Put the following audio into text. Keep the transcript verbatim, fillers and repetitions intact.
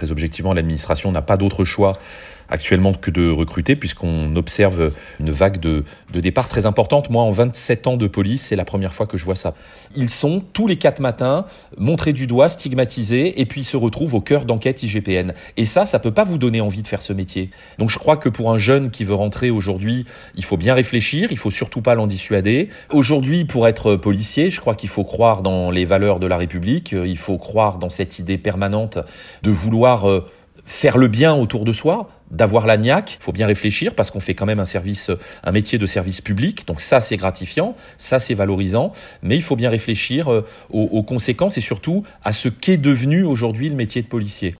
très objectivement, l'administration n'a pas d'autre choix actuellement que de recruter, puisqu'on observe une vague de, de départ très importante. Moi, en vingt-sept ans de police, c'est la première fois que je vois ça. Ils sont, tous les quatre matins, montrés du doigt, stigmatisés, et puis ils se retrouvent au cœur d'enquêtes I G P N. Et ça, ça peut pas vous donner envie de faire ce métier. Donc je crois que pour un jeune qui veut rentrer aujourd'hui, il faut bien réfléchir, il faut surtout pas l'en dissuader. Aujourd'hui, pour être policier, je crois qu'il faut croire dans les valeurs de la République, il faut croire dans cette idée permanente de vouloir euh, faire le bien autour de soi, d'avoir la niaque. Il faut bien réfléchir parce qu'on fait quand même un service, un métier de service public. Donc ça, c'est gratifiant, ça, c'est valorisant. Mais il faut bien réfléchir aux, aux conséquences et surtout à ce qu'est devenu aujourd'hui le métier de policier.